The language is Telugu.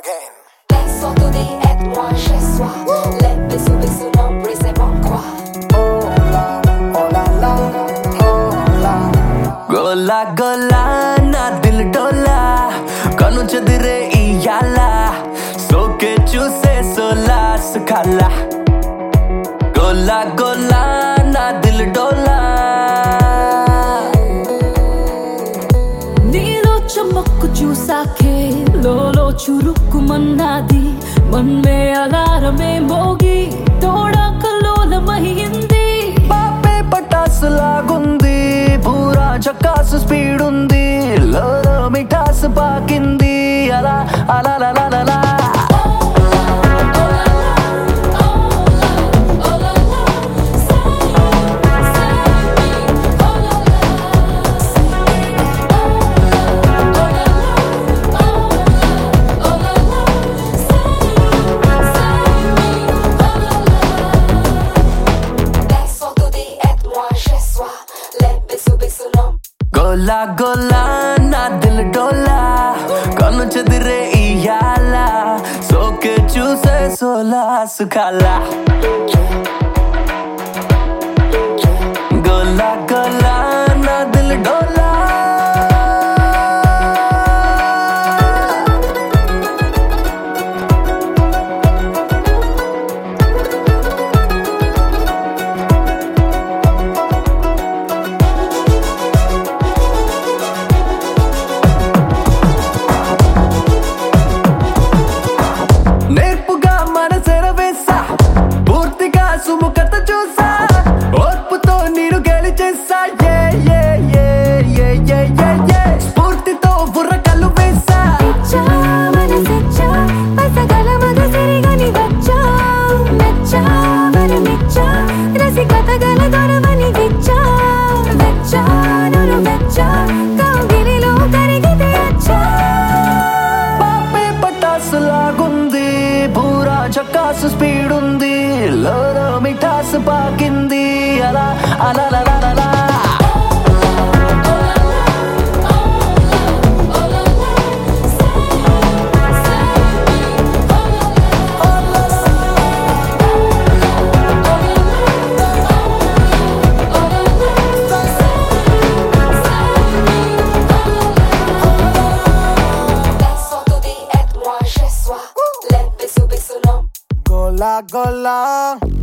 again. Laisse tout être moi chez soi. Les bisous bisous non brisez mon quoi. Oh la, oh la la, oh la. గోలా గోలా నా దిల్ డోలా కను చెదిరే ఇయాల సోకే చూసే సోలా సుఖాల గోలా గోలా నా దిల్ డోలా నీలో చమక్కు చూసాకే లోలో చురుక్కుమన్నది మన్మే అలారమే మోగి తోడా కల్లోలమయ్యింది పాపే పటాసు లాగుంది పూరా చక్కాసు స్పీడ్ ఉంది లోలో మిఠాసు పాకింది అలా అలా లా లా లా గోలా గోలా నా దిల్ డోలా కన్ను చెదిరే ఇయాల సోకే చూసే సోలా సుఖాల గోలా గోలా నా దిల్ డోలా నేర్పుగా మనసెర వేసా పూర్తిగా సుముఖత చూసా ఓర్పుతో నీరు గెలిచేసా ఏ ఏ ఏ ఏ ఏ ఏ ఏ స్ఫూర్తితో బుర్రకలు వేసా ఇచ్చా మనసిచ్చా పసగల మగసిరిగని వచ్చా మెచ్చా వరమిచ్చా రసికత గల దొరవని విచ్చా వెచ్చా నన్ను వెచ్చా కౌగిలిలో కరిగితే అచ్చా పాపే పటాసు లాగుంది పూరా చక్కాసు స్పీడ్ ఉంది లోలో మిఠాసు పాకింది అలా అలా లా లా లా లా Laisse tout être moi chez soi. Les bisous bisous non. Gola gola.